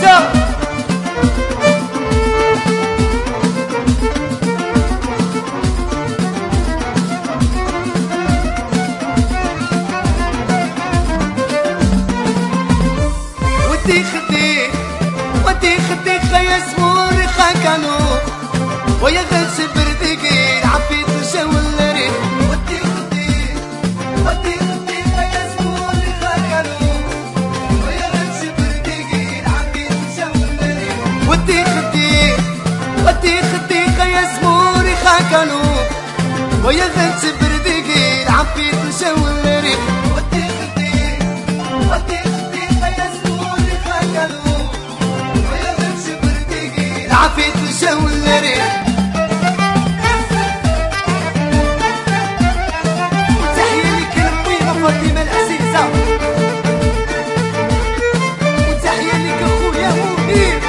عزيزة. ودي خديك ودي خديك خيا سموري خاكانو ويا غنش بردقين عبيت وشاول ريح. ودي خديك ودي خديك خيا سموري خاكانو ويا غنش بردقين عبيت وشاول ريح. ودي خديك ودي خديك خيا سموري خاكانو ويا غنش بردقين عبيت وشاول ريح. ودي خديك ودي خديك خيا سموري خاكانو ويا غنش بردقين عبيت وشاول ريح. فاطمة العزيزة وتحية لك اخويا منير.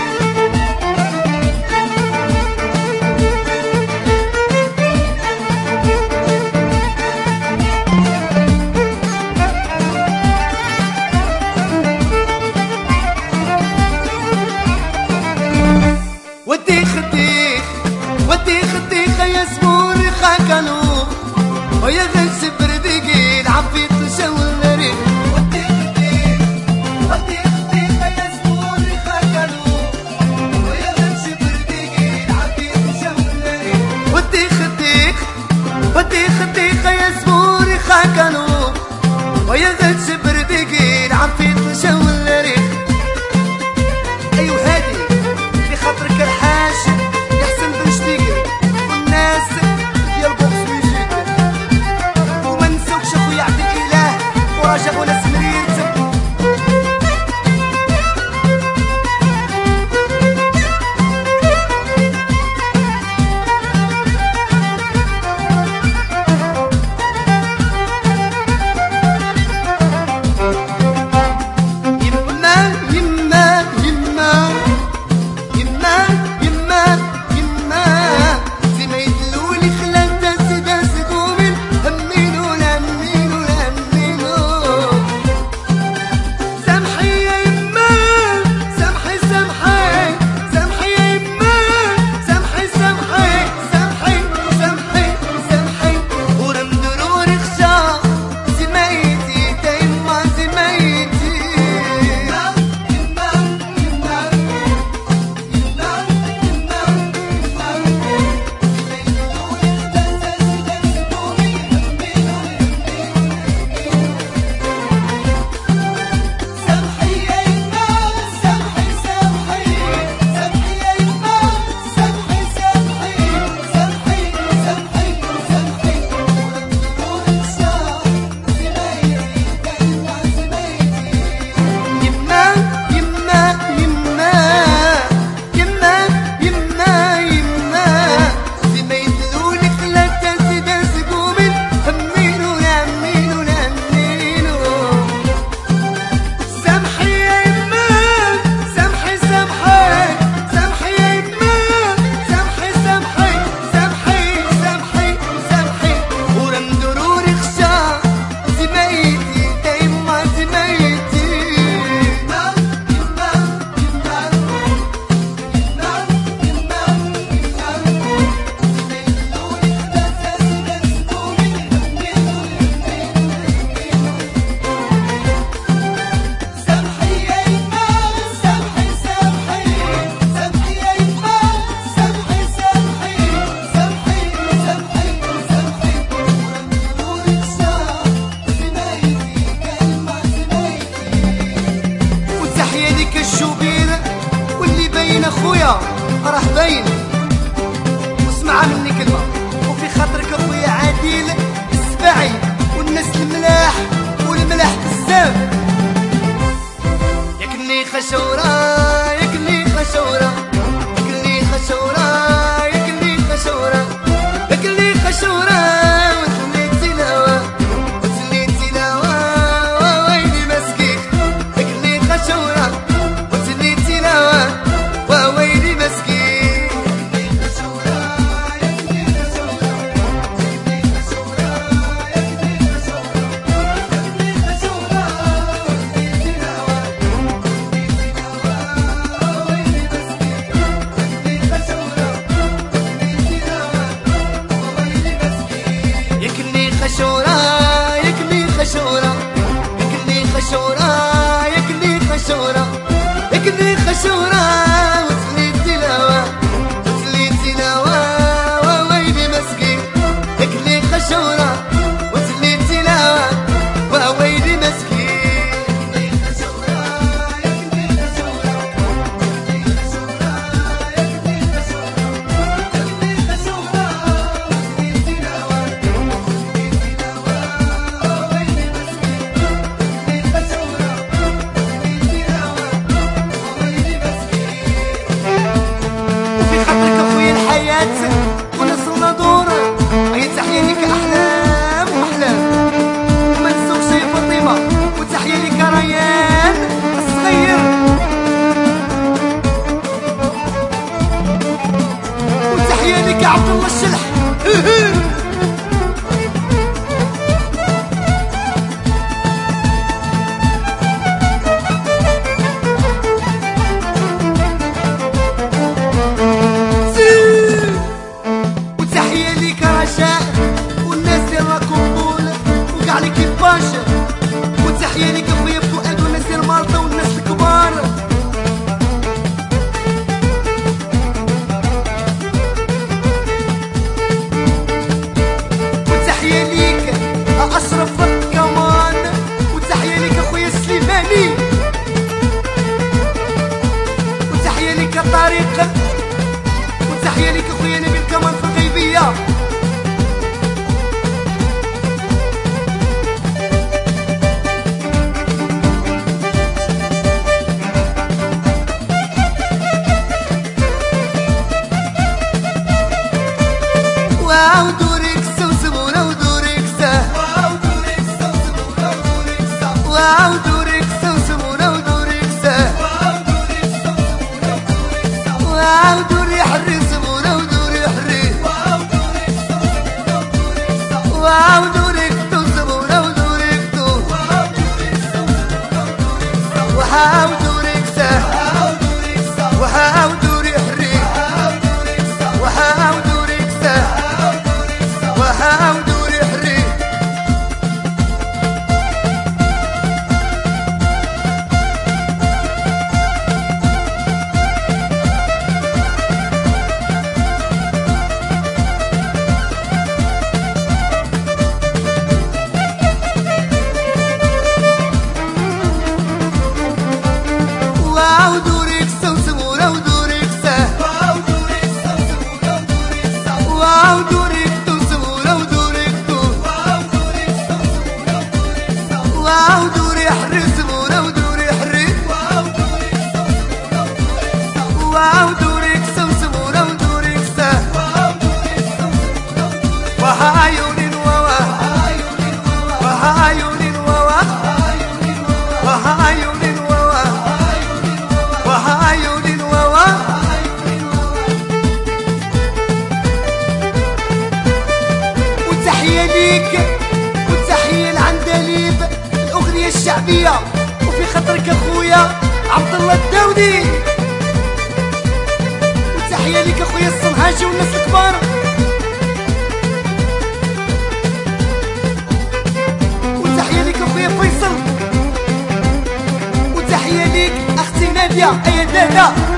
ودي خديك ودي خديك خيا سموري خاكانو ويا غنش بردقين عبيت وشاول ريح. ودي خديك ودي خديك خيا سموري خاكانو ويا غنش بردقين عبيت وشاول ريح. ودي خديك ودي خديك خيا سموري خاكانو ويا غنش بردقين عبيت وشاول ريح. ايوا هادي في خاطرك الحاج يحسن بن شتيقر والناس ديال بوكس بيجيك وما نساوكش اخويا يعطيك اله ورجاء وناس مريت. اخويا راه باين واسمع مني كلمه وفي خاطرك اخويا عادل السباعي والناس الملاح والملاح بزاف. ياكلني خشوره ياكلني خشوره ياكلني خشوره ياكلني خشوره ياكلني خشوره وتلي تلاوه وتلي تلاوه ويلي مسكين. ياكلني خشوره وتلي تلاوه ويلي مسكين. ياكلني خشوره طريق. وتحية ليك اخويا نبيل كمان في الغيبية. واو دوريكسا وزمونة ودوريكسا. واو دوريكسا وزمونة ودوريكسا. واو دوريكسا وزمونة ودوريكسا. واو دوري حري زمونة ودوري حري. واو دوريكتو زمونة ودوريكتو. وحاو دوريكسا. وحاو دوري حري. وحاو دوريكسا. وحاو دوري حري. واو دوريكسا وزمونة ودوريكسا. واو دوريكتو زمونة ودوريكتو. واو دوري حري زمونة ودوري حري. واو دوريكسا وزمونة ودوريكسا. وحايوني الواوا. وحايوني الواوا. وحايوني الواوا. وحايوني الواوا. وتحية ليك وتحية لعندليب الأغنية الشعبية. وفي خاطرك أخويا عبد الله الداودي. وتحية ليك أخويا الصنهاجي والناس الكبار. وتحية ليك أخويا فيصل. وتحية ليك أختي نادية أيا دادا.